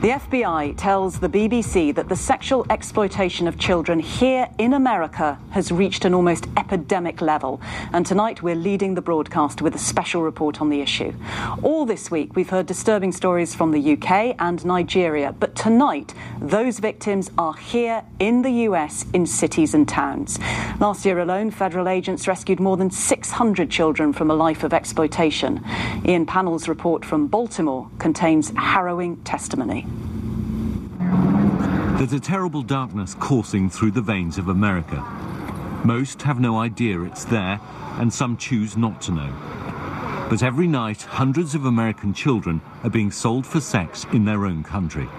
The FBI tells the BBC that the sexual exploitation of children here in America has reached an almost epidemic level. And tonight we're leading the broadcast with a special report on the issue. All this week we've heard disturbing stories from the UK and Nigeria. But tonight those victims are here in the US in cities and towns. Last year alone, federal agents rescued more than 600 children from a life of exploitation. Ian Pannell's report from Baltimore contains harrowing testimony. There's a terrible darkness coursing through the veins of America. Most have no idea it's there, and some choose not to know. But every night, hundreds of American children are being sold for sex in their own country.